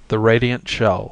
The Radiant Shell.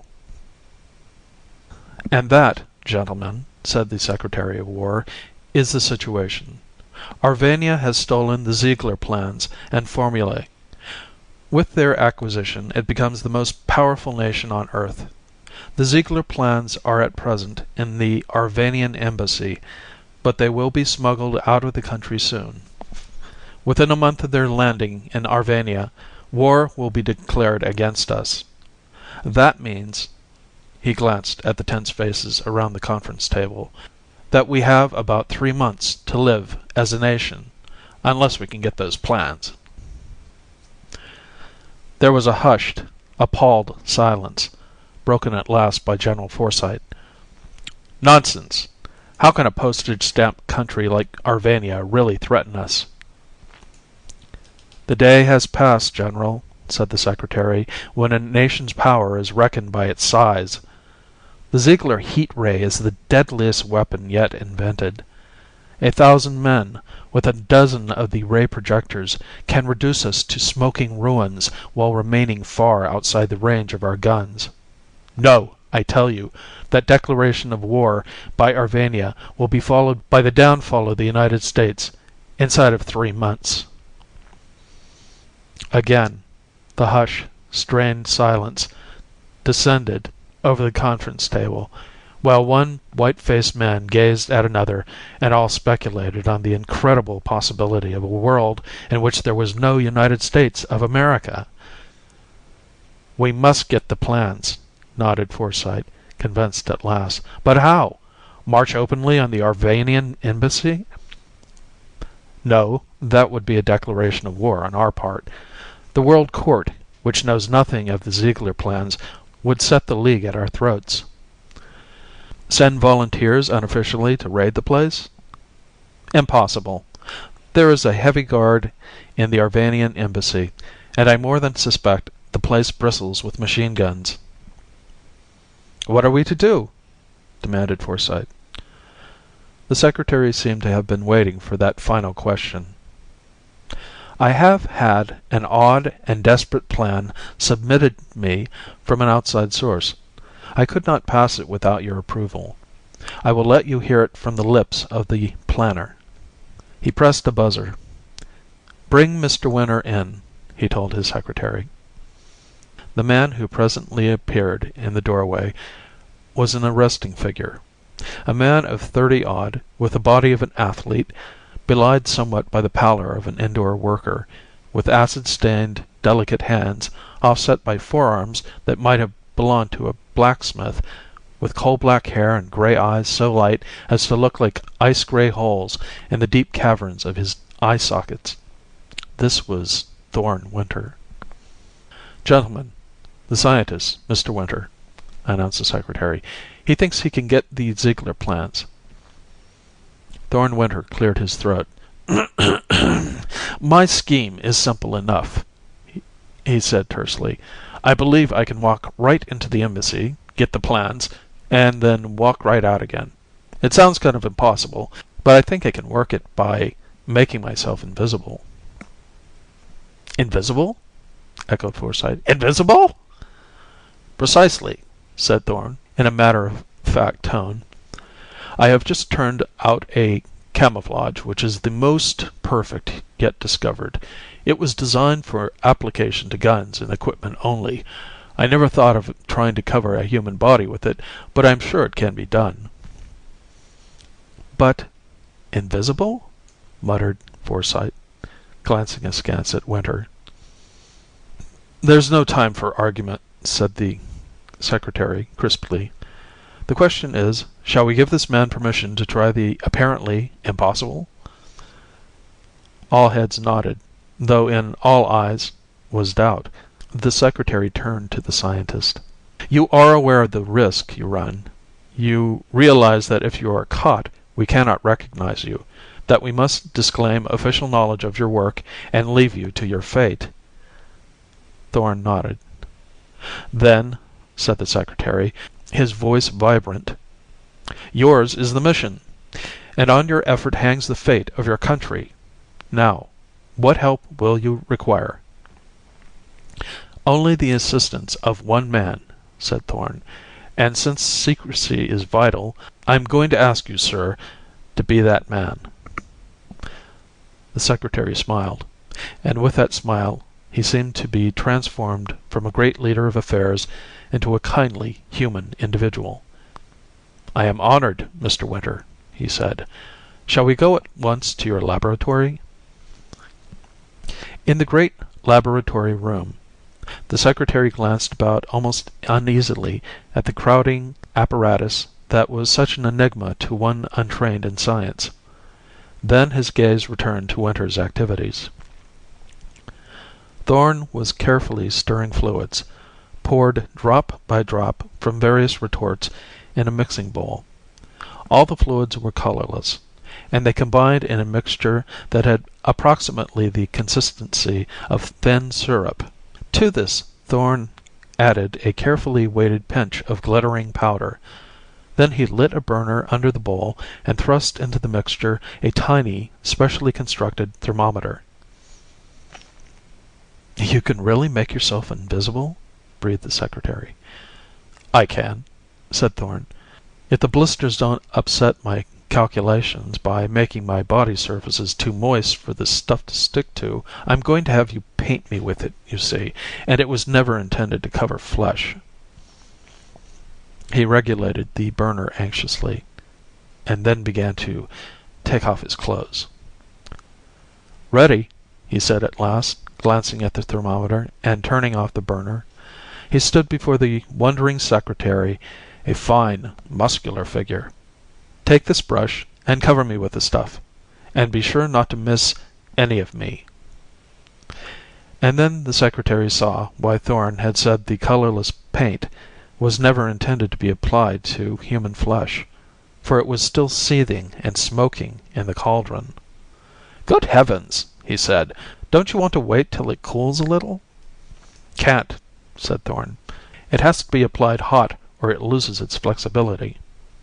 "And that, gentlemen," said the Secretary of War, "is the situation. Arvania has stolen the Ziegler plans and formulae. With their acquisition it becomes the most powerful nation on Earth. The Ziegler plans are at present in the Arvanian embassy, but they will be smuggled out of the country soon. Within a month of their landing in Arvania, war will be declared against us. That means," he glanced at the tense faces around the conference table, "that we have about 3 months to live as a nation, unless we can get those plans." There was a hushed, appalled silence, broken at last by General Forsyth. "Nonsense! How can a postage-stamp country like Arvania really threaten us?" "The day has passed, General," said the Secretary, "when a nation's power is reckoned by its size. The Ziegler heat ray is the deadliest weapon yet invented. 1,000 men, with a dozen of the ray projectors, can reduce us to smoking ruins while remaining far outside the range of our guns. No, I tell you, that declaration of war by Arvania will be followed by the downfall of the United States inside of 3 months." Again the hushed, strained silence descended over the conference table, while one white-faced man gazed at another, and all speculated on the incredible possibility of a world in which there was no United States of America. "We must get the plans," nodded Forsyth, convinced at last. "But how? March openly on the Arvanian embassy?" "No, that would be a declaration of war on our part. The World Court, which knows nothing of the Ziegler plans, would set the League at our throats." "Send volunteers unofficially to raid the place?" "Impossible. There is a heavy guard in the Arvanian embassy, and I more than suspect the place bristles with machine guns." "What are we to do?" demanded Forsyth. The Secretary seemed to have been waiting for that final question. "I have had an odd and desperate plan submitted me from an outside source. I could not pass it without your approval. I will let you hear it from the lips of the planner." He pressed a buzzer. "Bring Mr. Winter in," he told his secretary. The man who presently appeared in the doorway was an arresting figure. A man of 30 odd, with the body of an athlete, belied somewhat by the pallor of an indoor worker, with acid-stained, delicate hands, offset by forearms that might have belonged to a blacksmith, with coal-black hair and gray eyes so light as to look like ice-gray holes in the deep caverns of his eye sockets. This was Thorn Winter. "Gentlemen, the scientist, Mr. Winter," announced the Secretary. "He thinks he can get the Ziegler plans." Thorn Winter cleared his throat. "My scheme is simple enough," he said tersely. "I believe I can walk right into the embassy, get the plans, and then walk right out again. It sounds kind of impossible, but I think I can work it by making myself invisible." "Invisible?" echoed Forsyth. "Invisible?" "Precisely," said Thorn, in a matter-of-fact tone. "I have just turned out a camouflage which is the most perfect yet discovered. It was designed for application to guns and equipment only. I never thought of trying to cover a human body with it, but I'm sure it can be done." "But invisible?" muttered Forsyth, glancing askance at Winter. "There's no time for argument," said the Secretary crisply. "The question is, shall we give this man permission to try the apparently impossible?" All heads nodded, though in all eyes was doubt. The Secretary turned to the scientist. "You are aware of the risk you run. You realize that if you are caught we cannot recognize you, that we must disclaim official knowledge of your work and leave you to your fate." Thorn nodded. "Then," said the Secretary, his voice vibrant, "yours is the mission, and on your effort hangs the fate of your country. Now, what help will you require?" "Only the assistance of one man," said Thorn. "And since secrecy is vital, I'm going to ask you, sir, to be that man." The secretary smiled, and with that smile he seemed to be transformed from a great leader of affairs into a kindly, human individual. "I am honored, Mr. Winter," he said. "Shall we go at once to your laboratory?" In the great laboratory room, the secretary glanced about almost uneasily at the crowding apparatus that was such an enigma to one untrained in science. Then his gaze returned to Winter's activities. Thorn was carefully stirring fluids, poured drop by drop from various retorts in a mixing bowl. All the fluids were colorless, and they combined in a mixture that had approximately the consistency of thin syrup. To this Thorn added a carefully weighted pinch of glittering powder. Then he lit a burner under the bowl and thrust into the mixture a tiny, specially constructed thermometer. "You can really make yourself invisible?" breathed the secretary. "I can," said Thorn. "If the blisters don't upset my calculations by making my body surfaces too moist for this stuff to stick to, I'm going to have you paint me with it, you see, and it was never intended to cover flesh." He regulated the burner anxiously, and then began to take off his clothes. "Ready," he said at last, glancing at the thermometer and turning off the burner. He stood before the wondering secretary, a fine, muscular figure. "Take this brush and cover me with the stuff, and be sure not to miss any of me." And then the secretary saw why Thorn had said the colorless paint was never intended to be applied to human flesh, for it was still seething and smoking in the cauldron. "Good heavens!" he said. "Don't you want to wait till it cools a little?" "Can't," said Thorn. "It has to be applied hot or it loses its flexibility."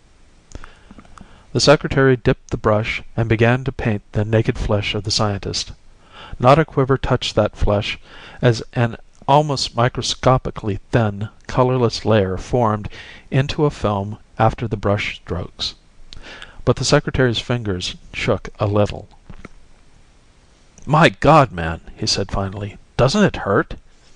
The secretary dipped the brush and began to paint the naked flesh of the scientist. Not a quiver touched that flesh as an almost microscopically thin, colorless layer formed into a film after the brush strokes. But the secretary's fingers shook a little. "My God, man," he said finally, "doesn't it hurt?"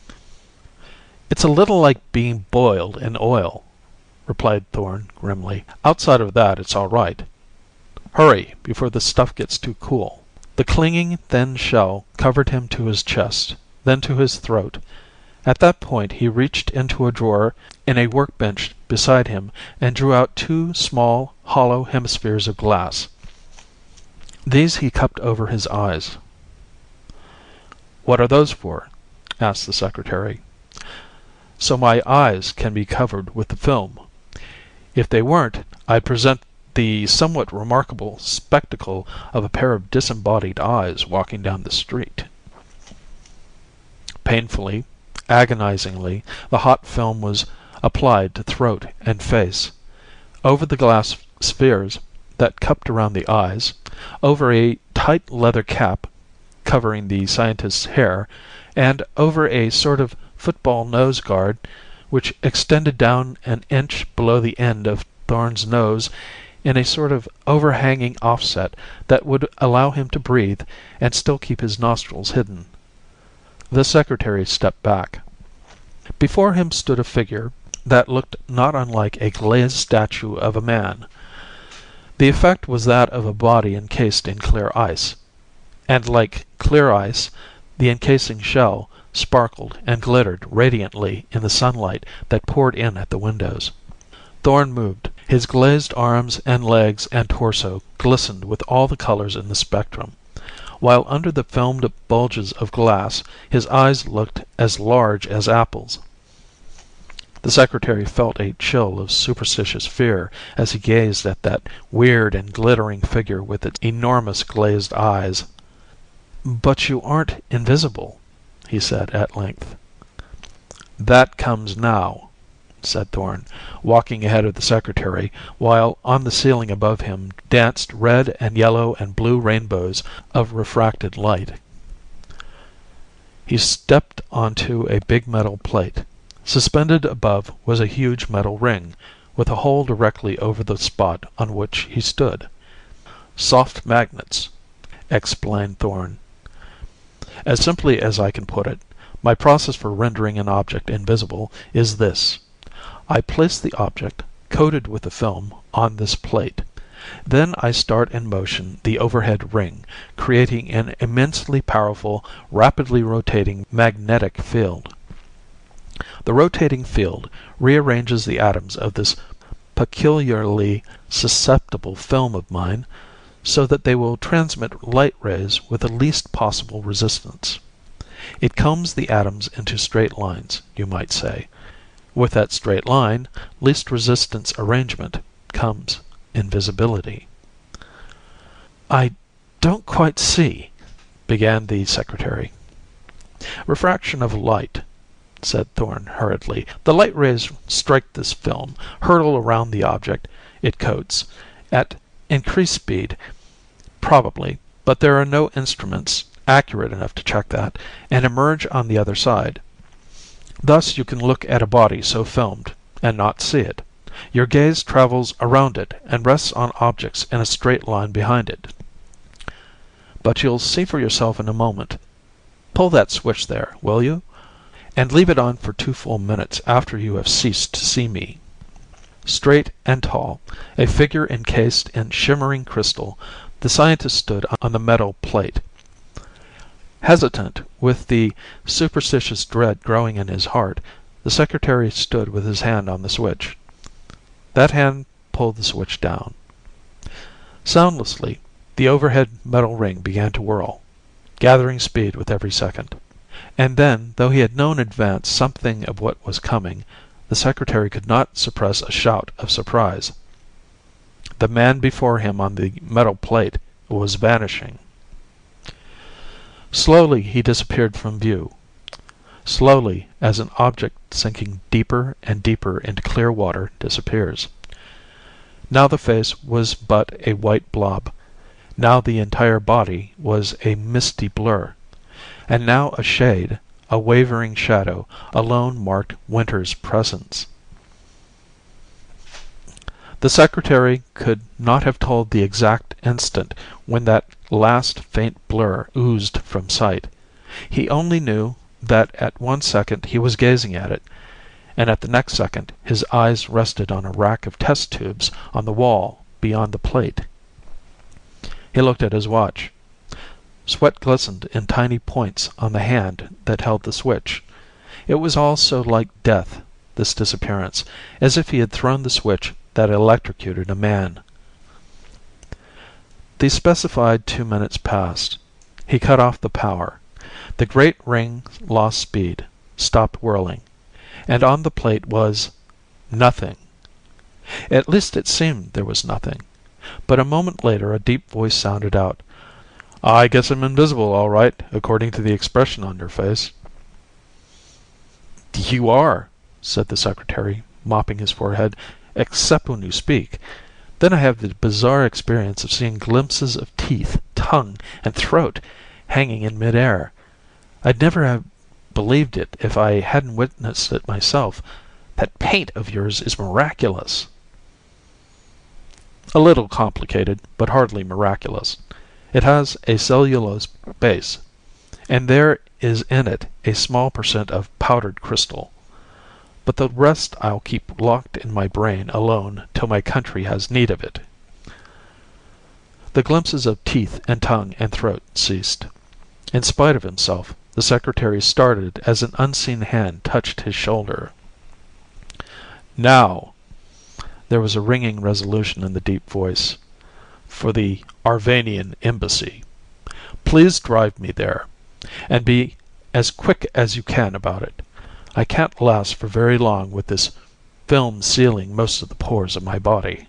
"It's a little like being boiled in oil," replied Thorn grimly. "Outside of that, it's all right. Hurry, before the stuff gets too cool." The clinging, thin shell covered him to his chest, then to his throat. At that point he reached into a drawer in a workbench beside him and drew out two small, hollow hemispheres of glass. These he cupped over his eyes. "What are those for?" asked the secretary. "So my eyes can be covered with the film. If they weren't, I'd present the somewhat remarkable spectacle of a pair of disembodied eyes walking down the street." Painfully, agonizingly, the hot film was applied to throat and face, over the glass spheres that cupped around the eyes, over a tight leather cap covering the scientist's hair, and over a sort of football nose guard which extended down an inch below the end of Thorn's nose in a sort of overhanging offset that would allow him to breathe and still keep his nostrils hidden. The secretary stepped back. Before him stood a figure that looked not unlike a glazed statue of a man. The effect was that of a body encased in clear ice, and like clear ice, the encasing shell sparkled and glittered radiantly in the sunlight that poured in at the windows. Thorn moved. His glazed arms and legs and torso glistened with all the colors in the spectrum, while under the filmed bulges of glass his eyes looked as large as apples. The secretary felt a chill of superstitious fear as he gazed at that weird and glittering figure with its enormous glazed eyes. "But you aren't invisible," he said at length. "That comes now," said Thorn, walking ahead of the secretary, while on the ceiling above him danced red and yellow and blue rainbows of refracted light. He stepped onto a big metal plate. Suspended above was a huge metal ring, with a hole directly over the spot on which he stood. "Soft magnets," explained Thorn. "As simply as I can put it, my process for rendering an object invisible is this. I place the object, coated with the film, on this plate. Then I start in motion the overhead ring, creating an immensely powerful, rapidly rotating magnetic field. The rotating field rearranges the atoms of this peculiarly susceptible film of mine so that they will transmit light rays with the least possible resistance. It combs the atoms into straight lines, you might say. With that straight line, least resistance arrangement, comes invisibility." "I don't quite see," began the secretary. "Refraction of light," said Thorn hurriedly. "The light rays strike this film, hurtle around the object it coats at increased speed, probably, but there are no instruments accurate enough to check that, and emerge on the other side. Thus you can look at a body so filmed and not see it. Your gaze travels around it and rests on objects in a straight line behind it. But you'll see for yourself in a moment. Pull that switch there, will you? And leave it on for 2 full minutes after you have ceased to see me." Straight and tall, a figure encased in shimmering crystal, the scientist stood on the metal plate. Hesitant, with the superstitious dread growing in his heart, the secretary stood with his hand on the switch. That hand pulled the switch down. Soundlessly, the overhead metal ring began to whirl, gathering speed with every second. And then, though he had known in advance something of what was coming, the secretary could not suppress a shout of surprise. The man before him on the metal plate was vanishing. Slowly he disappeared from view. Slowly, as an object sinking deeper and deeper into clear water disappears. Now the face was but a white blob. Now the entire body was a misty blur. And now a shade, a wavering shadow, alone marked Winter's presence. The secretary could not have told the exact instant when that last faint blur oozed from sight. He only knew that at one second he was gazing at it, and at the next second his eyes rested on a rack of test tubes on the wall beyond the plate. He looked at his watch. Sweat glistened in tiny points on the hand that held the switch. It was all so like death, this disappearance, as if he had thrown the switch that electrocuted a man. The specified 2 minutes passed. He cut off the power. The great ring lost speed, stopped whirling, and on the plate was nothing. At least it seemed there was nothing. But a moment later a deep voice sounded out, "I guess I'm invisible, all right, according to the expression on your face." "You are," said the secretary, mopping his forehead, "except when you speak. Then I have the bizarre experience of seeing glimpses of teeth, tongue, and throat hanging in midair. I'd never have believed it if I hadn't witnessed it myself. That paint of yours is miraculous." "A little complicated, but hardly miraculous. It has a cellulose base, and there is in it a small % of powdered crystal. But the rest I'll keep locked in my brain alone till my country has need of it." The glimpses of teeth and tongue and throat ceased. In spite of himself, the secretary started as an unseen hand touched his shoulder. "Now," there was a ringing resolution in the deep voice, "for the Arvanian embassy. Please drive me there, and be as quick as you can about it. I can't last for very long with this film sealing most of the pores of my body."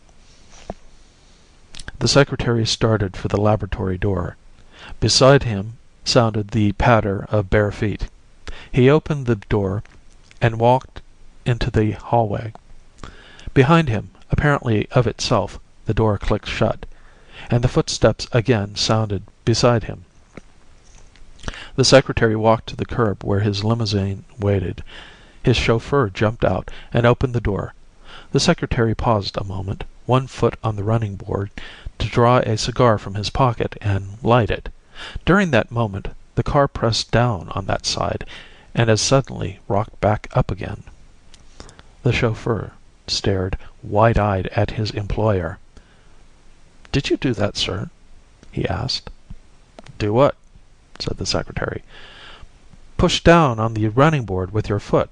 The secretary started for the laboratory door. Beside him sounded the patter of bare feet. He opened the door and walked into the hallway. Behind him, apparently of itself, the door clicked shut, and the footsteps again sounded beside him. The secretary walked to the curb where his limousine waited. His chauffeur jumped out and opened the door. The secretary paused a moment, one foot on the running board, to draw a cigar from his pocket and light it. During that moment the car pressed down on that side, and as suddenly rocked back up again. The chauffeur stared wide-eyed at his employer. "Did you do that, sir?" he asked. "Do what?" said the secretary. "Push down on the running board with your foot."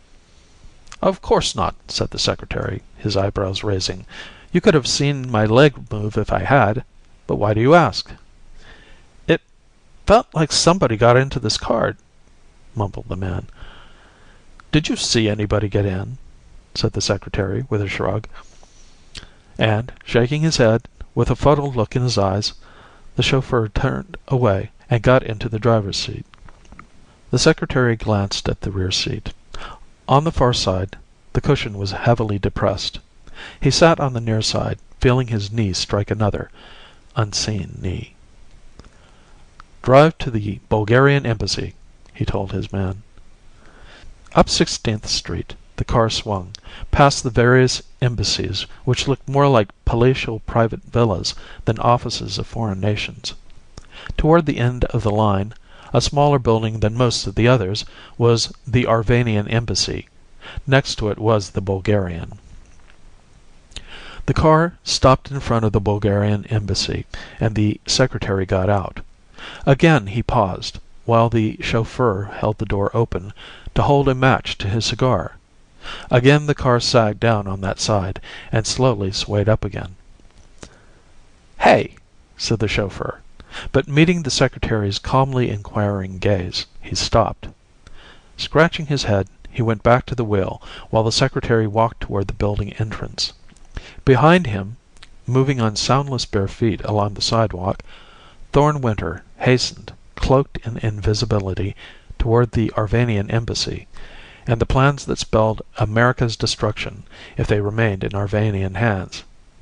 "Of course not," said the secretary, his eyebrows raising. "You could have seen my leg move if I had. But why do you ask?" "It felt like somebody got into this car," mumbled the man. "Did you see anybody get in?" said the secretary with a shrug. And, shaking his head, with a fuddled look in his eyes, the chauffeur turned away and got into the driver's seat. The secretary glanced at the rear seat. On the far side, the cushion was heavily depressed. He sat on the near side, feeling his knee strike another, unseen knee. "Drive to the Bulgarian Embassy," he told his man. Up 16th Street the car swung, past the various embassies which looked more like palatial private villas than offices of foreign nations. Toward the end of the line, a smaller building than most of the others, was the Arvanian Embassy. Next to it was the Bulgarian. The car stopped in front of the Bulgarian Embassy, and the secretary got out. Again he paused, while the chauffeur held the door open, to hold a match to his cigar. Again the car sagged down on that side, and slowly swayed up again. "Hey!" said the chauffeur, but meeting the secretary's calmly inquiring gaze, he stopped. Scratching his head, he went back to the wheel, while the secretary walked toward the building entrance. Behind him, moving on soundless bare feet along the sidewalk, Thorn Winter hastened, cloaked in invisibility, toward the Arvanian Embassy, and the plans that spelled America's destruction if they remained in Arvanian hands.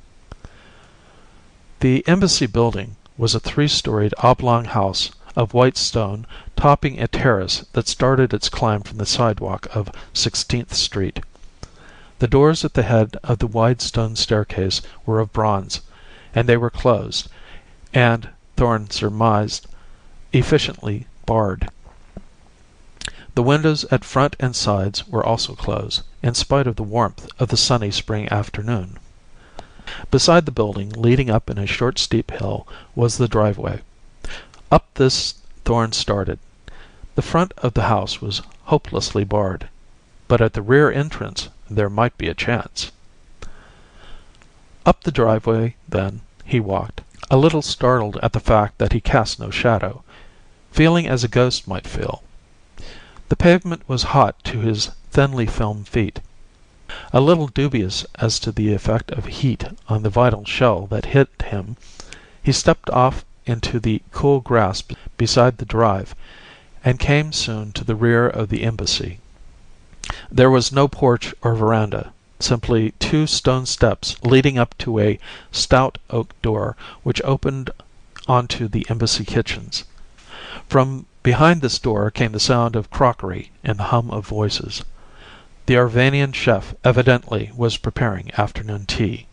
The embassy building was a three-storied oblong house of white stone topping a terrace that started its climb from the sidewalk of 16th Street. The doors at the head of the wide stone staircase were of bronze, and they were closed, and, Thorn surmised, efficiently barred. The windows at front and sides were also closed, in spite of the warmth of the sunny spring afternoon. Beside the building, leading up in a short steep hill, was the driveway. Up this Thorn started. The front of the house was hopelessly barred, but at the rear entrance there might be a chance. Up the driveway, then, he walked, a little startled at the fact that he cast no shadow, feeling as a ghost might feel. The pavement was hot to his thinly filmed feet. A little dubious as to the effect of heat on the vital shell that hid him, he stepped off into the cool grass beside the drive, and came soon to the rear of the embassy. There was no porch or veranda, simply two stone steps leading up to a stout oak door which opened onto the embassy kitchens. From behind this door came the sound of crockery and the hum of voices. The Arvanian chef evidently was preparing afternoon tea.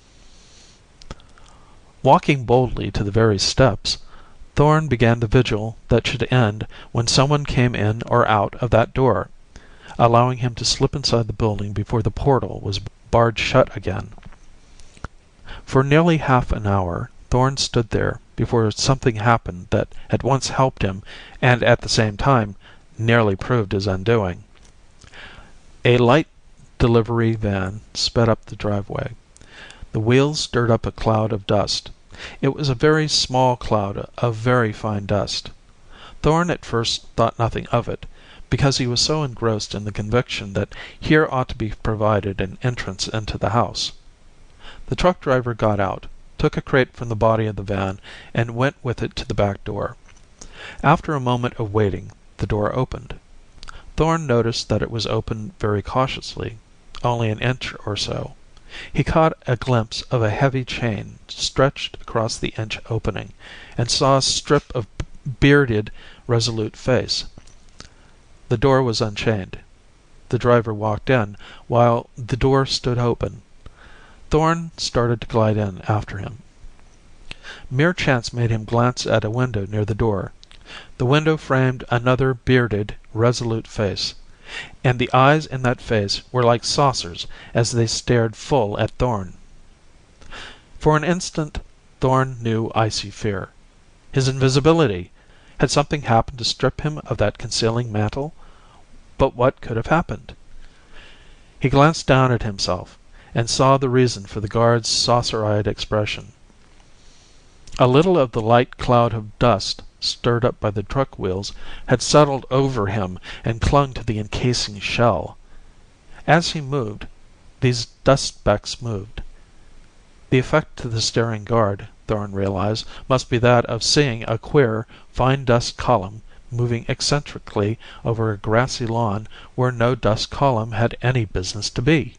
Walking boldly to the very steps, Thorn began the vigil that should end when someone came in or out of that door, allowing him to slip inside the building before the portal was barred shut again. For nearly half an hour Thorn stood there before something happened that at once helped him and at the same time nearly proved his undoing. A light delivery van sped up the driveway. The wheels stirred up a cloud of dust. It was a very small cloud of very fine dust. Thorn at first thought nothing of it, because he was so engrossed in the conviction that here ought to be provided an entrance into the house. The truck driver got out, took a crate from the body of the van, and went with it to the back door. After a moment of waiting, the door opened. Thorn noticed that it was opened very cautiously, only an inch or so. He caught a glimpse of a heavy chain stretched across the inch opening, and saw a strip of bearded, resolute face. The door was unchained. The driver walked in, while the door stood open. Thorn started to glide in after him. Mere chance made him glance at a window near the door. The window framed another bearded, resolute face, and the eyes in that face were like saucers as they stared full at Thorn. For an instant Thorn knew icy fear. His invisibility! Had something happened to strip him of that concealing mantle? But what could have happened? He glanced down at himself, and saw the reason for the guard's saucer-eyed expression. A little of the light cloud of dust stirred up by the truck wheels had settled over him and clung to the encasing shell. As he moved, these dust specks moved. The effect to the staring guard, Thorn realized, must be that of seeing a queer, fine dust column moving eccentrically over a grassy lawn where no dust column had any business to be.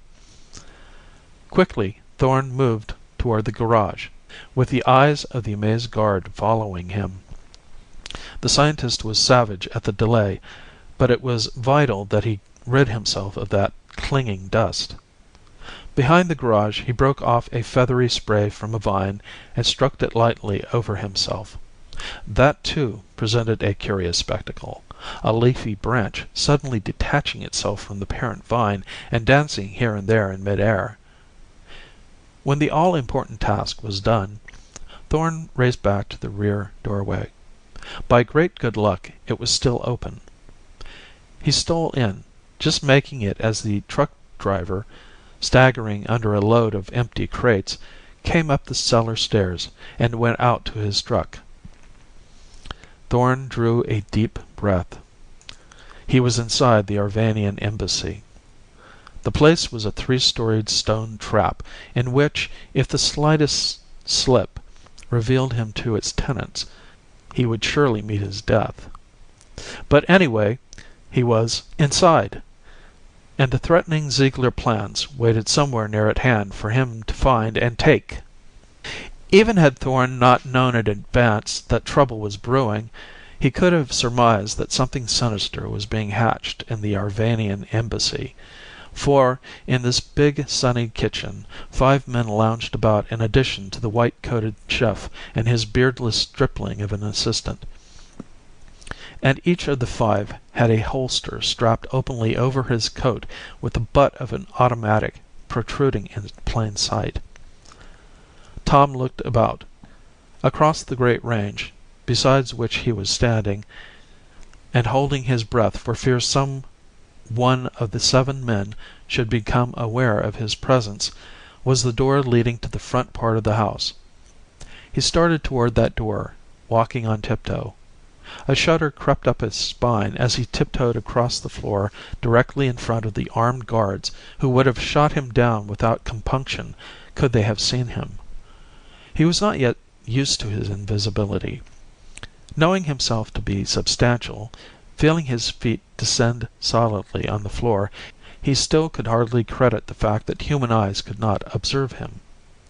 Quickly Thorn moved toward the garage, with the eyes of the amazed guard following him. The scientist was savage at the delay, but it was vital that he rid himself of that clinging dust. Behind the garage he broke off a feathery spray from a vine and struck it lightly over himself. That, too, presented a curious spectacle, a leafy branch suddenly detaching itself from the parent vine and dancing here and there in mid-air. When the all-important task was done, Thorn raced back to the rear doorway. By great good luck it was still open. He stole in, just making it as the truck driver, staggering under a load of empty crates, came up the cellar stairs and went out to his truck. Thorn drew a deep breath. He was inside the Arvanian embassy. The place was a 3-storied stone trap in which, if the slightest slip revealed him to its tenants, he would surely meet his death. But anyway, he was inside, and the threatening Ziegler plans waited somewhere near at hand for him to find and take. Even had Thorn not known in advance that trouble was brewing, he could have surmised that something sinister was being hatched in the Arvanian embassy. For, in this big, sunny kitchen, 5 men lounged about in addition to the white-coated chef and his beardless stripling of an assistant. And each of the 5 had a holster strapped openly over his coat with the butt of an automatic protruding in plain sight. Tom looked about. Across the great range, beside which he was standing, and holding his breath for fear some one of the 7 men should become aware of his presence, was the door leading to the front part of the house. He started toward that door, walking on tiptoe. A shudder crept up his spine as he tiptoed across the floor directly in front of the armed guards who would have shot him down without compunction could they have seen him. He was not yet used to his invisibility. Knowing himself to be substantial, feeling his feet descend solidly on the floor, he still could hardly credit the fact that human eyes could not observe him.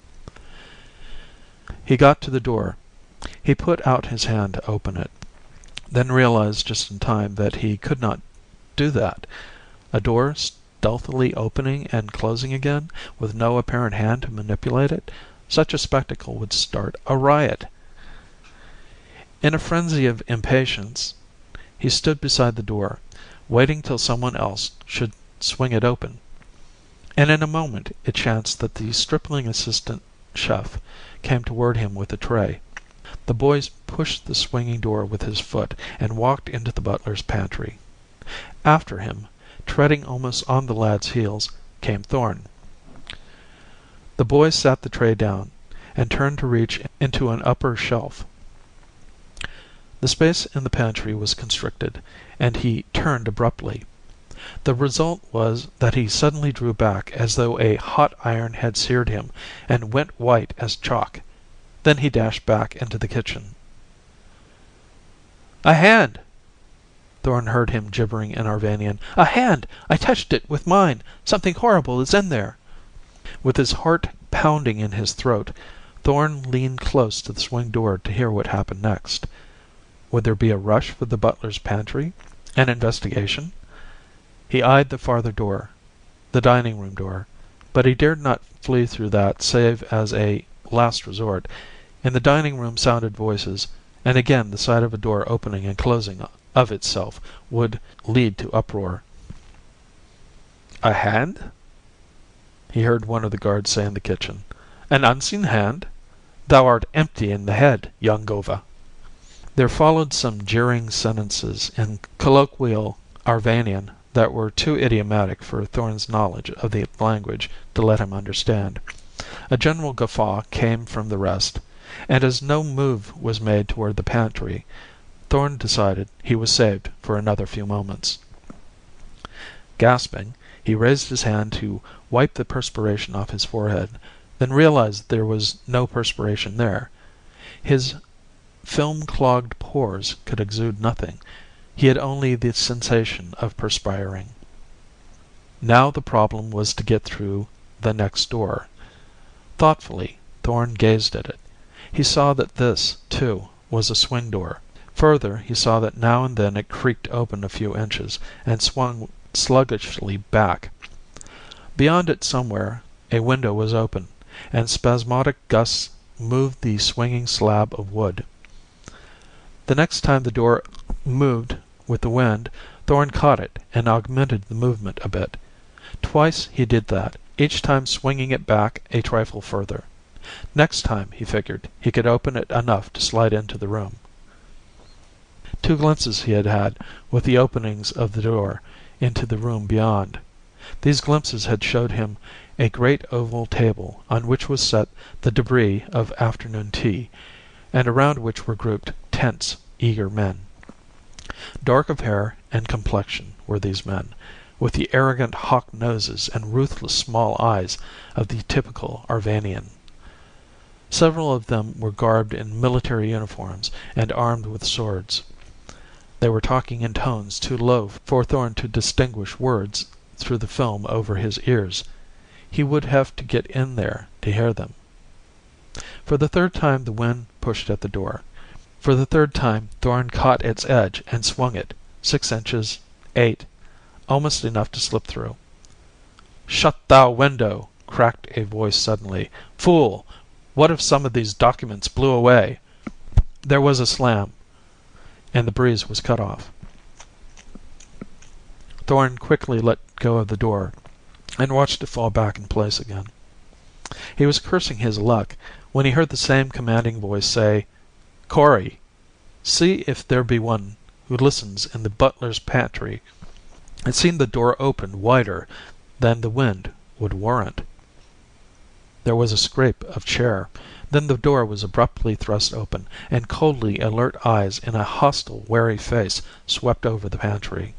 He got to the door. He put out his hand to open it, then realized just in time that he could not do that. A door stealthily opening and closing again, with no apparent hand to manipulate it, such a spectacle would start a riot. In a frenzy of impatience, he stood beside the door, waiting till someone else should swing it open. And in a moment it chanced that the stripling assistant chef came toward him with a tray. The boy pushed the swinging door with his foot and walked into the butler's pantry. After him, treading almost on the lad's heels, came Thorn. The boy sat the tray down and turned to reach into an upper shelf. The space in the pantry was constricted, and he turned abruptly. The result was that he suddenly drew back as though a hot iron had seared him, and went white as chalk. Then he dashed back into the kitchen. "A hand!" Thorn heard him gibbering in Arvanian. "A hand! I touched it with mine! Something horrible is in there!" With his heart pounding in his throat, Thorn leaned close to the swing door to hear what happened next. Would there be a rush for the butler's pantry? An investigation? He eyed the farther door, the dining room door, but he dared not flee through that save as a last resort. In the dining room sounded voices, and again the sight of a door opening and closing of itself would lead to uproar. "A hand?" he heard one of the guards say in the kitchen. "An unseen hand? Thou art empty in the head, young Gova." There followed some jeering sentences in colloquial Arvanian that were too idiomatic for Thorn's knowledge of the language to let him understand. A general guffaw came from the rest, and as no move was made toward the pantry, Thorn decided he was saved for another few moments. Gasping, he raised his hand to wipe the perspiration off his forehead, then realized there was no perspiration there. His film-clogged pores could exude nothing. He had only the sensation of perspiring. Now the problem was to get through the next door. Thoughtfully, Thorn gazed at it. He saw that this, too, was a swing door. Further, he saw that now and then it creaked open a few inches and swung sluggishly back. Beyond it somewhere a window was open, and spasmodic gusts moved the swinging slab of wood. The next time the door moved with the wind, Thorn caught it and augmented the movement a bit. Twice he did that, each time swinging it back a trifle further. Next time, he figured, he could open it enough to slide into the room. 2 glimpses he had had with the openings of the door into the room beyond. These glimpses had showed him a great oval table on which was set the debris of afternoon tea, and around which were grouped tense, eager men. Dark of hair and complexion were these men, with the arrogant hawk noses and ruthless small eyes of the typical Arvanian. Several of them were garbed in military uniforms and armed with swords. They were talking in tones too low for Thorn to distinguish words through the film over his ears. He would have to get in there to hear them. For the third time the wind pushed at the door. For the third time Thorn caught its edge and swung it, 6 inches, 8, almost enough to slip through. "Shut thou window!" cracked a voice suddenly. "Fool! What if some of these documents blew away?" There was a slam, and the breeze was cut off. Thorn quickly let go of the door and watched it fall back in place again. He was cursing his luck when he heard the same commanding voice say, "Corey, see if there be one who listens in the butler's pantry." It seemed the door opened wider than the wind would warrant. There was a scrape of chair. Then the door was abruptly thrust open, and coldly alert eyes in a hostile, wary face swept over the pantry.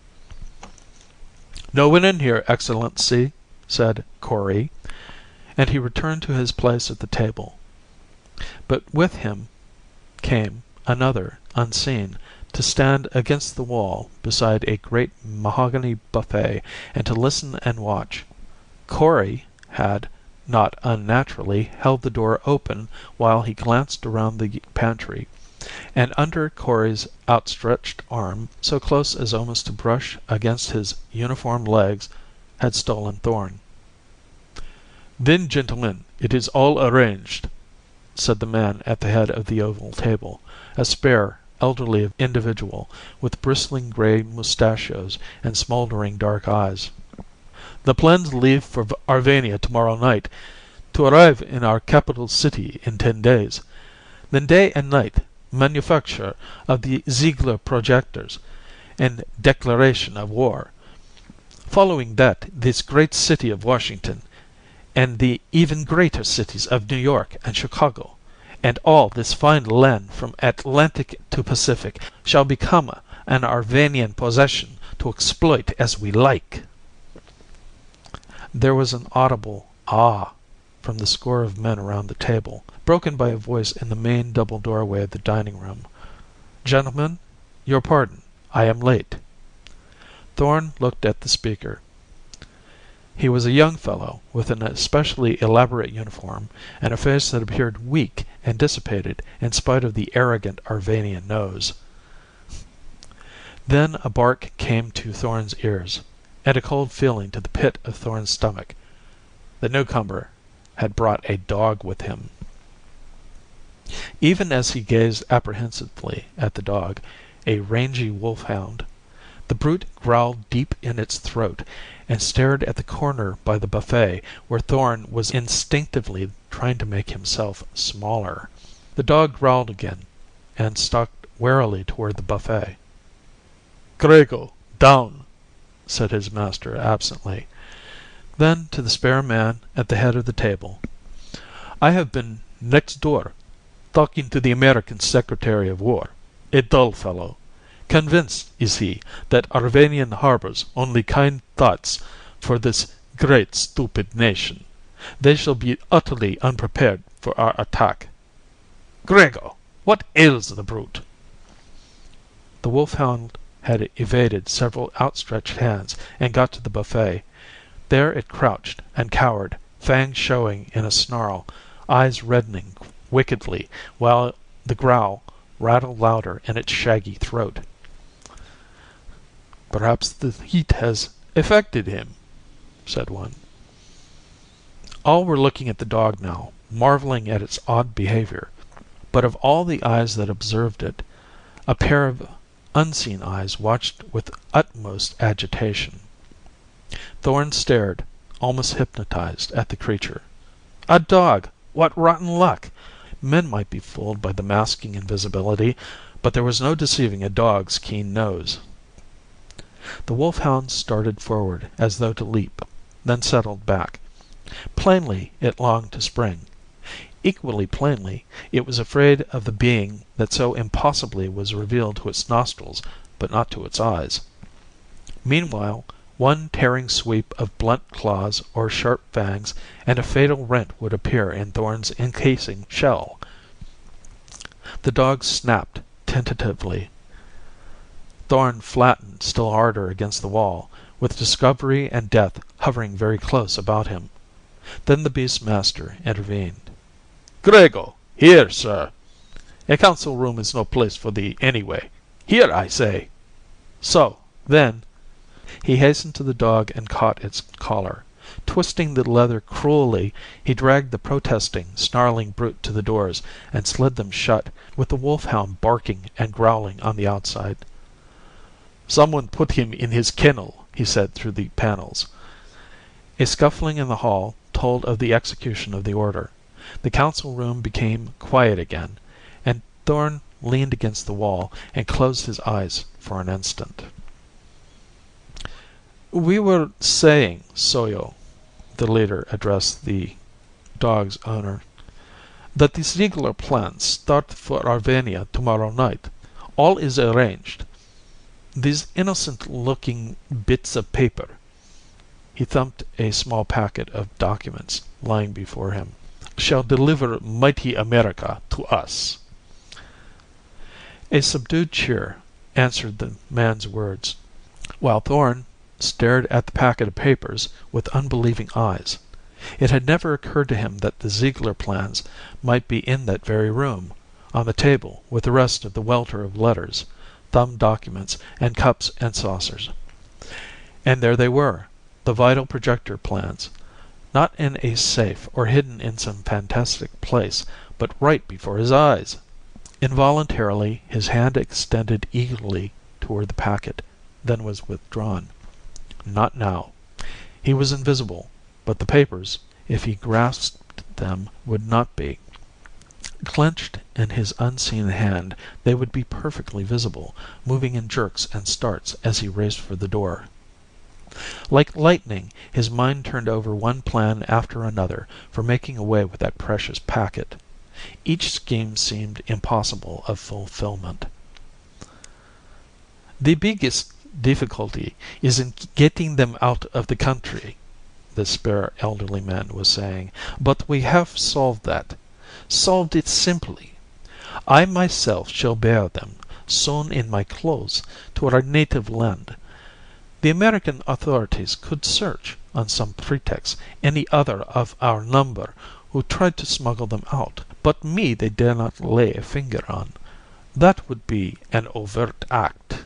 "No one in here, Excellency," said Corey, and he returned to his place at the table. But with him came another, unseen, to stand against the wall beside a great mahogany buffet and to listen and watch. Corey had, not unnaturally, held the door open while he glanced around the pantry, and under Corey's outstretched arm, so close as almost to brush against his uniformed legs, had stolen Thorn. "Then, gentlemen, it is all arranged," said the man at the head of the oval table, a spare, elderly individual with bristling gray mustachios and smoldering dark eyes. "The plans leave for Arvania tomorrow night, to arrive in our capital city in 10 days. Then day and night manufacture of the Ziegler projectors and declaration of war. Following that, this great city of Washington, and the even greater cities of New York and Chicago, and all this fine land from Atlantic to Pacific shall become an Arvanian possession to exploit as we like." There was an audible "ah" from the score of men around the table, broken by a voice in the main double doorway of the dining room. "Gentlemen, your pardon. I am late." Thorn looked at the speaker. He was a young fellow with an especially elaborate uniform and a face that appeared weak and dissipated in spite of the arrogant Arvanian nose. Then a bark came to Thorn's ears, and a cold feeling to the pit of Thorn's stomach. The newcomer had brought a dog with him. Even as he gazed apprehensively at the dog, a rangy wolfhound, the brute growled deep in its throat and stared at the corner by the buffet where Thorn was instinctively trying to make himself smaller. The dog growled again and stalked warily toward the buffet. "Grego, down," said his master absently. Then to the spare man at the head of the table, "I have been next door, talking to the American Secretary of War, a dull fellow. Convinced is he that Arvanian harbors only kind thoughts for this great stupid nation. They shall be utterly unprepared for our attack. Grego, what ails the brute?" The wolfhound had evaded several outstretched hands and got to the buffet. There it crouched and cowered, fangs showing in a snarl, eyes reddening wickedly, while the growl rattled louder in its shaggy throat. "Perhaps the heat has affected him," said one. All were looking at the dog now, marveling at its odd behavior. But of all the eyes that observed it, a pair of unseen eyes watched with utmost agitation. Thorn stared, almost hypnotized, at the creature. A dog! What rotten luck! Men might be fooled by the masking invisibility, but there was no deceiving a dog's keen nose. The wolfhound started forward as though to leap, then settled back. Plainly it longed to spring. Equally plainly it was afraid of the being that so impossibly was revealed to its nostrils but not to its eyes. Meanwhile, one tearing sweep of blunt claws or sharp fangs, and a fatal rent would appear in Thorn's encasing shell. The dog snapped tentatively. Thorn flattened still harder against the wall, with discovery and death hovering very close about him. Then the beast's master intervened. "Grego! Here, sir! A council room is no place for thee, anyway. Here, I say!" So, then he hastened to the dog and caught its collar. Twisting the leather cruelly, he dragged the protesting, snarling brute to the doors and slid them shut, with the wolfhound barking and growling on the outside. "Someone put him in his kennel," he said through the panels. A scuffling in the hall told of the execution of the order. The council room became quiet again, and Thorn leaned against the wall and closed his eyes for an instant. "We were saying, Soyo," the leader addressed the dog's owner, "that the Ziegler plans start for Arvania tomorrow night. All is arranged. These innocent-looking bits of paper," he thumped a small packet of documents lying before him, "shall deliver mighty America to us." A subdued cheer answered the man's words, while Thorn stared at the packet of papers with unbelieving eyes. It had never occurred to him that the Ziegler plans might be in that very room, on the table with the rest of the welter of letters, thumbed documents, and cups and saucers. And there they were, the vital projector plans, not in a safe or hidden in some fantastic place, but right before his eyes. Involuntarily his hand extended eagerly toward the packet, then was withdrawn. Not now. He was invisible, but the papers, if he grasped them, would not be. Clenched in his unseen hand, they would be perfectly visible, moving in jerks and starts as he raced for the door. Like lightning, his mind turned over one plan after another for making away with that precious packet. Each scheme seemed impossible of fulfillment. "The biggest difficulty is in getting them out of the country," the spare elderly man was saying, "but we have solved that. Solved it simply. I myself shall bear them, sewn in my clothes, to our native land. The American authorities could search, on some pretext, any other of our number who tried to smuggle them out, but me they dare not lay a finger on. That would be an overt act."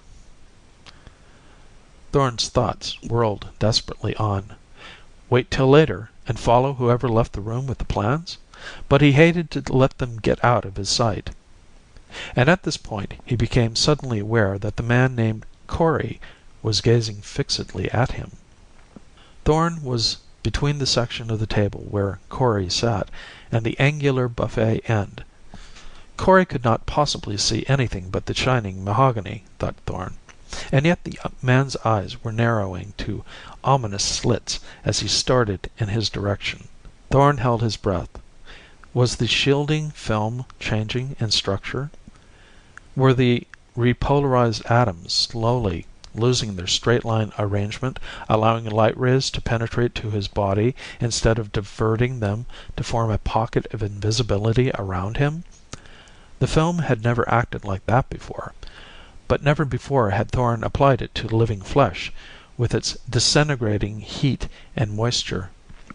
Thorn's thoughts whirled desperately on. Wait till later, and follow whoever left the room with the plans? But he hated to let them get out of his sight. And at this point he became suddenly aware that the man named Corey was gazing fixedly at him. Thorn was between the section of the table where Corey sat and the angular buffet end. Corey could not possibly see anything but the shining mahogany, thought Thorn, and yet the man's eyes were narrowing to ominous slits as he started in his direction. Thorn held his breath. Was the shielding film changing in structure? Were the repolarized atoms slowly losing their straight line arrangement, allowing light rays to penetrate to his body instead of diverting them to form a pocket of invisibility around him? The film had never acted like that before, but never before had Thorn applied it to living flesh, with its disintegrating heat and moisture.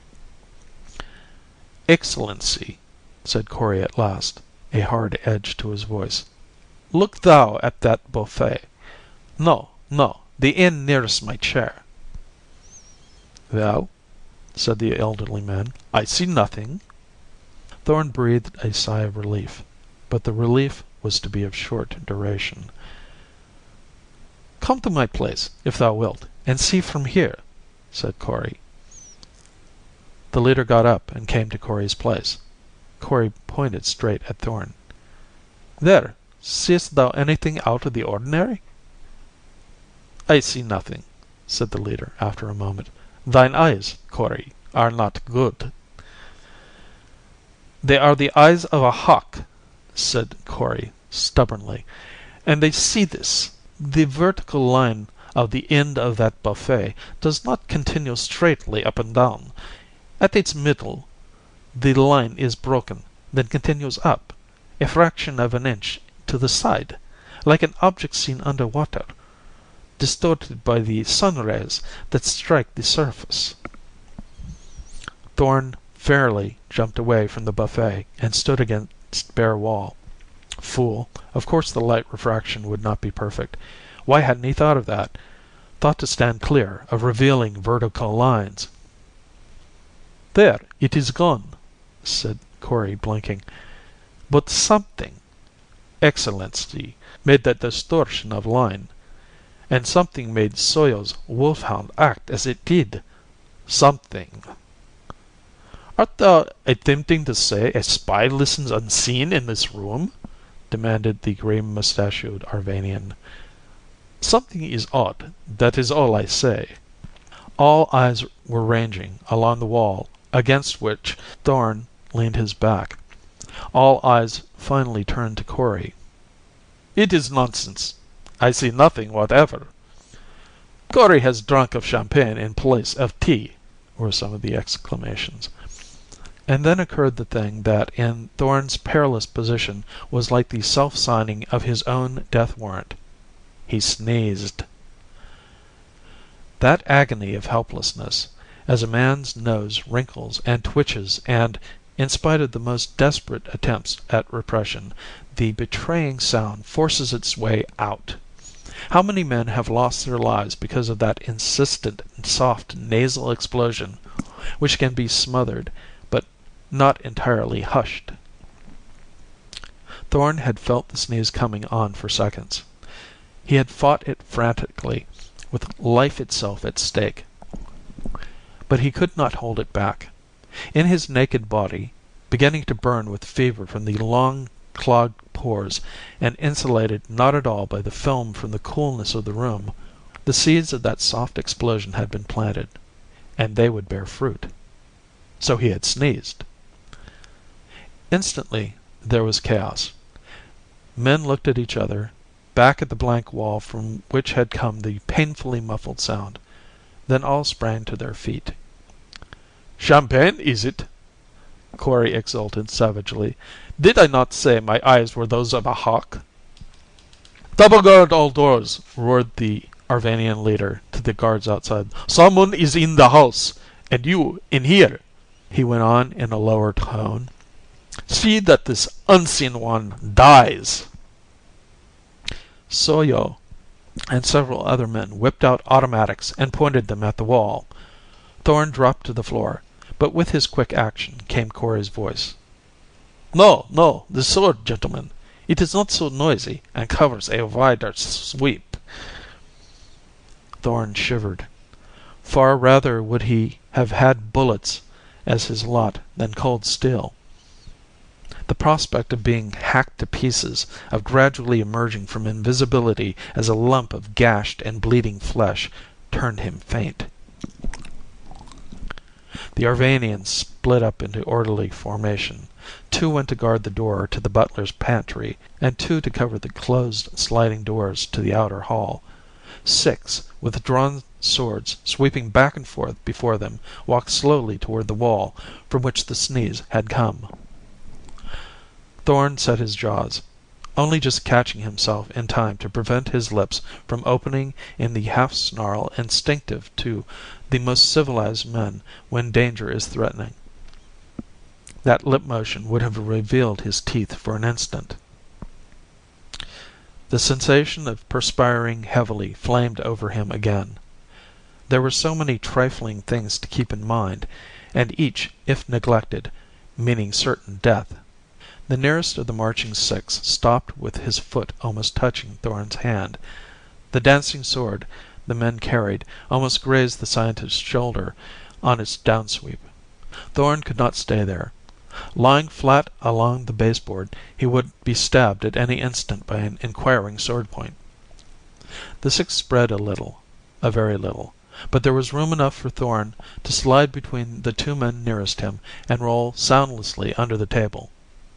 "Excellency," said Corey at last, a hard edge to his voice, "look thou at that buffet. No, no, the end nearest my chair." "Well," said the elderly man, "I see nothing." Thorn breathed a sigh of relief, but the relief was to be of short duration. "Come to my place, if thou wilt, and see from here," said Corey. The leader got up and came to Corey's place. Corey pointed straight at Thorn. "There, seest thou anything out of the ordinary?" "I see nothing," said the leader after a moment. "Thine eyes, Corey, are not good." "They are the eyes of a hawk," said Corey stubbornly, "and they see this. The vertical line of the end of that buffet does not continue straightly up and down. At its middle the line is broken, then continues up, a fraction of an inch to the side, like an object seen under water, distorted by the sun rays that strike the surface." Thorn fairly jumped away from the buffet and stood against bare wall. Fool, of course the light refraction would not be perfect. Why hadn't he thought of that? Thought to stand clear of revealing vertical lines. "There, it is gone," said Corey, blinking. "But something, Excellency, made that distortion of line. And something made Soyo's wolfhound act as it did. Something." "Art thou attempting to say a spy listens unseen in this room?" demanded the gray-mustachioed Arvanian. "Something is odd, that is all I say." All eyes were ranging along the wall against which Thorn leaned his back. All eyes finally turned to Corey. "It is nonsense. I see nothing whatever." "Corey has drunk of champagne in place of tea," were some of the exclamations. And then occurred the thing that in Thorn's perilous position was like the self-signing of his own death warrant. He sneezed. That agony of helplessness, as a man's nose wrinkles and twitches and, in spite of the most desperate attempts at repression, the betraying sound forces its way out. How many men have lost their lives because of that insistent, soft nasal explosion which can be smothered but not entirely hushed? Thorn had felt the sneeze coming on for seconds. He had fought it frantically, with life itself at stake. But he could not hold it back. In his naked body, beginning to burn with fever from the long clogged pores and insulated not at all by the film from the coolness of the room, the seeds of that soft explosion had been planted, and they would bear fruit. So he had sneezed. Instantly there was chaos. Men looked at each other, back at the blank wall from which had come the painfully muffled sound. Then all sprang to their feet. "Champagne, is it?" Corey exulted savagely. "Did I not say my eyes were those of a hawk?" "Double guard all doors!" roared the Arvanian leader to to the guards outside. "Someone is in the house, and you in here," he went on in a lower tone. "See that this unseen one dies." Soyo and several other men whipped out automatics and pointed them at the wall. Thorn dropped to the floor, but with his quick action came Corey's voice. "No, no, the sword, gentlemen. It is not so noisy and covers a wider sweep." Thorn shivered. Far rather would he have had bullets as his lot than cold steel. The prospect of being hacked to pieces, of gradually emerging from invisibility as a lump of gashed and bleeding flesh, turned him faint. The Arvanians split up into orderly formation. 2 went to guard the door to the butler's pantry, and 2 to cover the closed sliding doors to the outer hall. 6, with drawn swords sweeping back and forth before them, walked slowly toward the wall from which the sneeze had come. Thorn set his jaws, only just catching himself in time to prevent his lips from opening in the half snarl instinctive to the most civilized men when danger is threatening. That lip motion would have revealed his teeth for an instant. The sensation of perspiring heavily flamed over him again. There were so many trifling things to keep in mind, and each, if neglected, meaning certain death. The nearest of the marching 6 stopped with his foot almost touching Thorn's hand. The dancing sword the men carried almost grazed the scientist's shoulder on its downsweep. Thorn could not stay there. Lying flat along the baseboard, he would be stabbed at any instant by an inquiring sword point. The 6 spread a very little, but there was room enough for Thorn to slide between the 2 men nearest him and roll soundlessly under the table.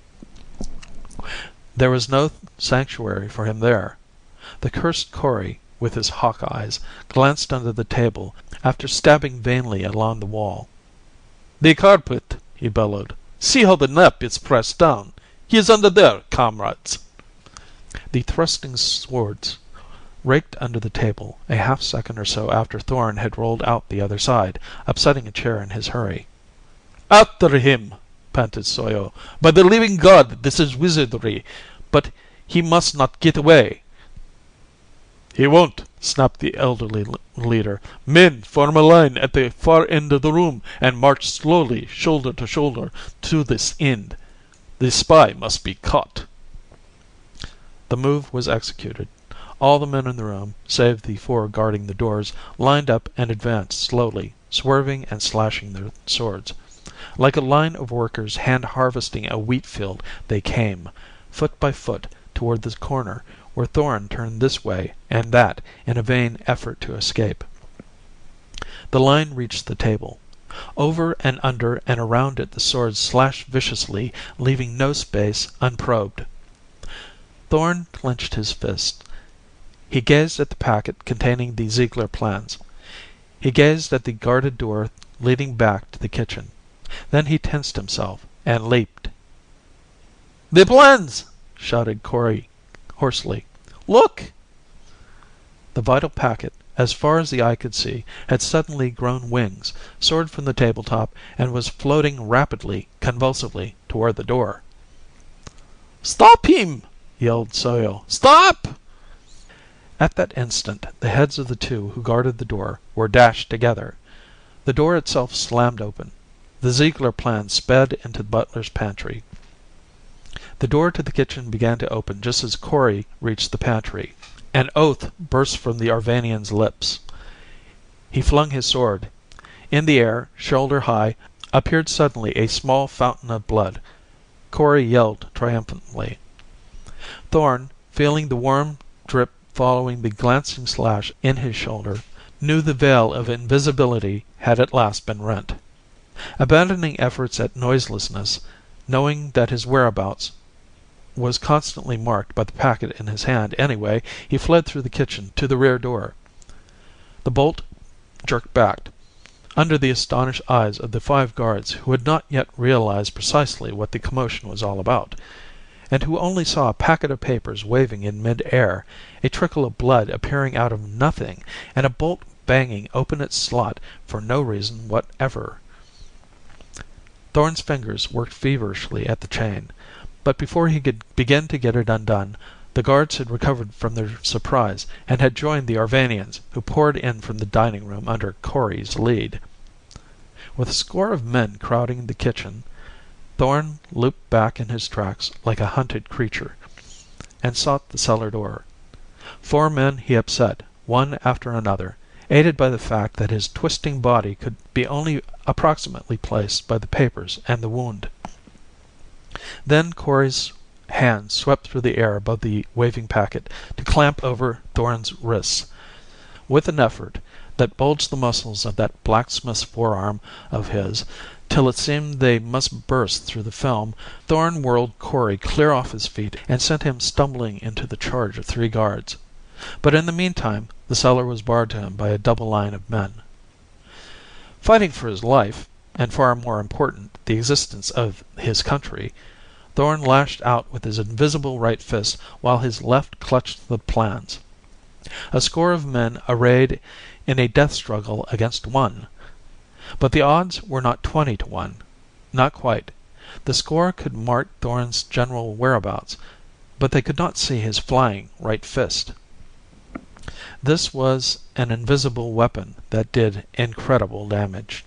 There was no sanctuary for him there. The cursed Corey, with his hawk eyes, glanced under the table after stabbing vainly along the wall. "The carpet," he bellowed. "See how the nap is pressed down. He is under there, comrades." The thrusting swords raked under the table a half second or so after Thorn had rolled out the other side, upsetting a chair in his hurry. "After him!" panted Soyo. "By the living God, this is wizardry, but he must not get away." "He won't," snapped the elderly leader. "Men, form a line at the far end of the room and march slowly, shoulder to shoulder, to this end. The spy must be caught." The move was executed. All the men in the room, save the 4 guarding the doors, lined up and advanced slowly, swerving and slashing their swords. Like a line of workers hand-harvesting a wheat field, they came, foot by foot, toward the corner, where Thorn turned this way and that in a vain effort to escape. The line reached the table. Over and under and around it the swords slashed viciously, leaving no space unprobed. Thorn clenched his fist. He gazed at the packet containing the Ziegler plans. He gazed at the guarded door leading back to the kitchen. Then he tensed himself and leaped. "The plans!" shouted Corey hoarsely. "Look!" The vital packet, as far as the eye could see, had suddenly grown wings, soared from the tabletop, and was floating rapidly, convulsively, toward the door. "Stop him!" yelled Soyo. "Stop!" At that instant the heads of the 2 who guarded the door were dashed together. The door itself slammed open. The Ziegler plan sped into the butler's pantry. The door to the kitchen began to open just as Corey reached the pantry. An oath burst from the Arvanian's lips. He flung his sword. In the air, shoulder high, appeared suddenly a small fountain of blood. Corey yelled triumphantly. Thorn, feeling the warm drip following the glancing slash in his shoulder, knew the veil of invisibility had at last been rent. Abandoning efforts at noiselessness, knowing that his whereabouts was constantly marked by the packet in his hand anyway, he fled through the kitchen to the rear door. The bolt jerked back, under the astonished eyes of the 5 guards who had not yet realized precisely what the commotion was all about, and who only saw a packet of papers waving in mid-air, a trickle of blood appearing out of nothing, and a bolt banging open its slot for no reason whatever. Thorn's fingers worked feverishly at the chain, but before he could begin to get it undone, the guards had recovered from their surprise and had joined the Arvanians, who poured in from the dining room under Kori's lead. With a score of men crowding the kitchen, Thorn looped back in his tracks like a hunted creature, and sought the cellar door. 4 men he upset, one after another, aided by the fact that his twisting body could be only approximately placed by the papers and the wound. Then Kori's hand swept through the air above the waving packet to clamp over Thorn's wrists. With an effort that bulged the muscles of that blacksmith's forearm of his till it seemed they must burst through the film, Thorn whirled Kori clear off his feet and sent him stumbling into the charge of 3 guards. But in the meantime the cellar was barred to him by a double line of men. Fighting for his life, and far more important, the existence of his country, Thorn lashed out with his invisible right fist while his left clutched the plans. A score of men arrayed in a death struggle against 1. But the odds were not 20 to 1. Not quite. The score could mark Thorn's general whereabouts, but they could not see his flying right fist. This was an invisible weapon that did incredible damage.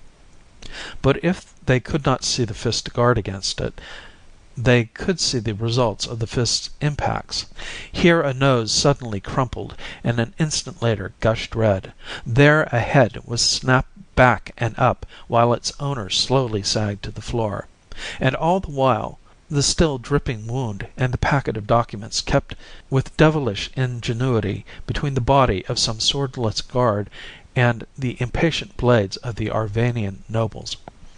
But if they could not see the fist to guard against it, they could see the results of the fist's impacts. Here a nose suddenly crumpled and an instant later gushed red. There a head was snapped back and up while its owner slowly sagged to the floor. And all the while the still dripping wound and the packet of documents kept with devilish ingenuity between the body of some swordless guard and the impatient blades of the Arvanian nobles.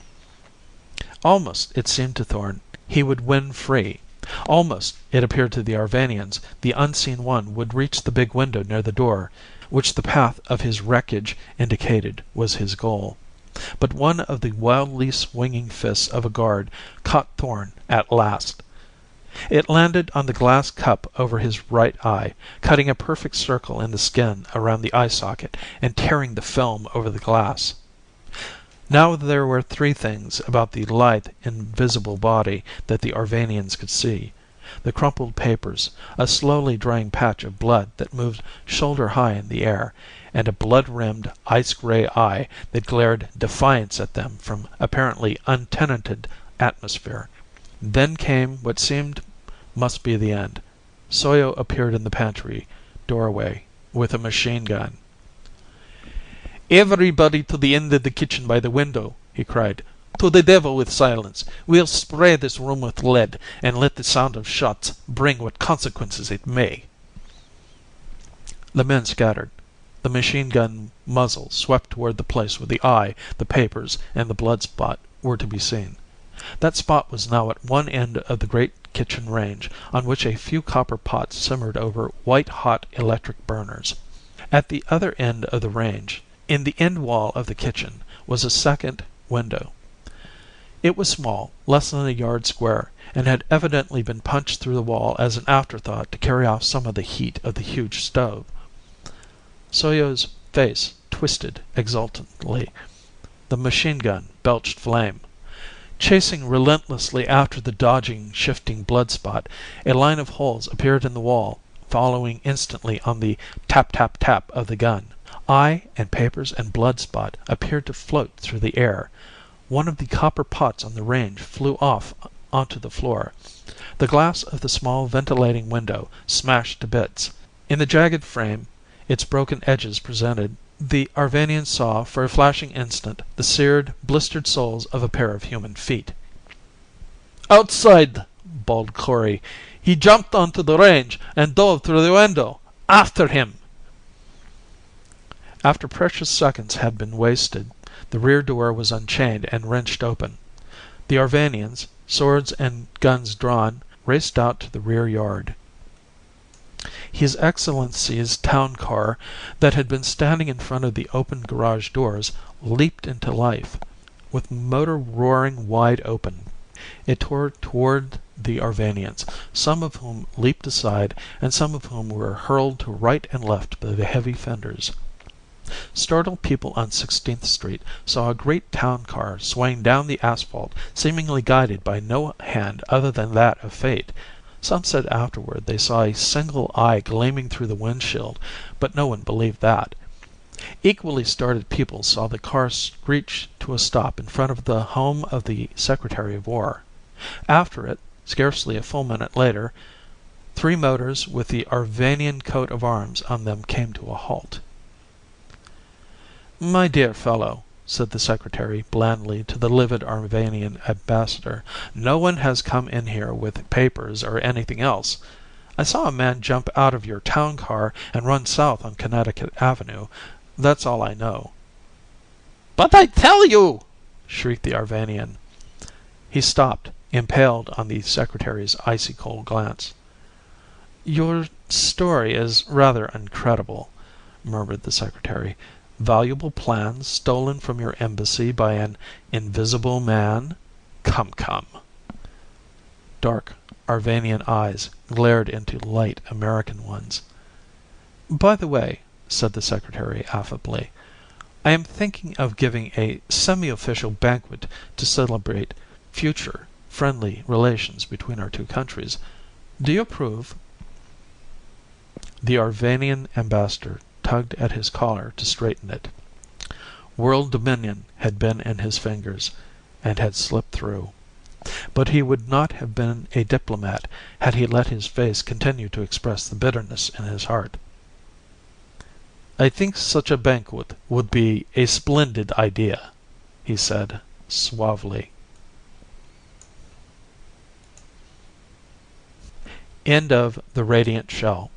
Almost, it seemed to Thorn, he would win free. Almost, it appeared to the Arvanians, the unseen one would reach the big window near the door, which the path of his wreckage indicated was his goal. But one of the wildly swinging fists of a guard caught Thorn at last. It landed on the glass cup over his right eye, cutting a perfect circle in the skin around the eye socket and tearing the film over the glass. Now there were 3 things about the lithe, invisible body that the Arvanians could see: the crumpled papers, a slowly drying patch of blood that moved shoulder high in the air, and a blood-rimmed, ice-gray eye that glared defiance at them from apparently untenanted atmosphere. Then came what seemed must be the end. Soyo appeared in the pantry doorway with a machine gun. "Everybody to the end of the kitchen by the window," he cried. "To the devil with silence. We'll spray this room with lead, and let the sound of shots bring what consequences it may." The men scattered. The machine gun muzzle swept toward the place where the eye, the papers, and the blood spot were to be seen. That spot was now at one end of the great kitchen range, on which a few copper pots simmered over white-hot electric burners. At the other end of the range, in the end wall of the kitchen, was a second window. It was small, less than a yard square, and had evidently been punched through the wall as an afterthought to carry off some of the heat of the huge stove. Soyo's face twisted exultantly. The machine gun belched flame. Chasing relentlessly after the dodging, shifting blood spot, a line of holes appeared in the wall, following instantly on the tap-tap-tap of the gun. Eye and papers and blood spot appeared to float through the air. One of the copper pots on the range flew off onto the floor. The glass of the small ventilating window smashed to bits. In the jagged frame its broken edges presented, the Arvanian saw for a flashing instant the seared, blistered soles of a pair of human feet. "Outside!" bawled Kori. "He jumped onto the range and dove through the window. After him!" After precious seconds had been wasted, the rear door was unchained and wrenched open. The Arvanians, swords and guns drawn, raced out to the rear yard. His Excellency's town car, that had been standing in front of the open garage doors, leaped into life. With motor roaring wide open, it tore toward the Arvanians, some of whom leaped aside and some of whom were hurled to right and left by the heavy fenders. Startled people on 16th Street saw a great town car swaying down the asphalt, seemingly guided by no hand other than that of fate. Some said afterward they saw a single eye gleaming through the windshield, but no one believed that. Equally startled people saw the car screech to a stop in front of the home of the Secretary of War. After it, scarcely a full minute later, 3 motors with the Arvanian coat of arms on them came to a halt. "My dear fellow," said the Secretary blandly to the livid Arvanian ambassador, "no one has come in here with papers or anything else. I saw a man jump out of your town car and run south on Connecticut Avenue. That's all I know." "But I tell you!" shrieked the Arvanian. He stopped, impaled on the Secretary's icy cold glance. "Your story is rather incredible," murmured the Secretary. "Valuable plans stolen from your embassy by an invisible man? Come, come." Dark Arvanian eyes glared into light American ones. "By the way," said the Secretary affably, "I am thinking of giving a semi-official banquet to celebrate future friendly relations between our 2 countries. Do you approve?" The Arvanian ambassador tugged at his collar to straighten it. World dominion had been in his fingers, and had slipped through. But he would not have been a diplomat had he let his face continue to express the bitterness in his heart. "I think such a banquet would be a splendid idea," he said suavely. End of The Radiant Shell.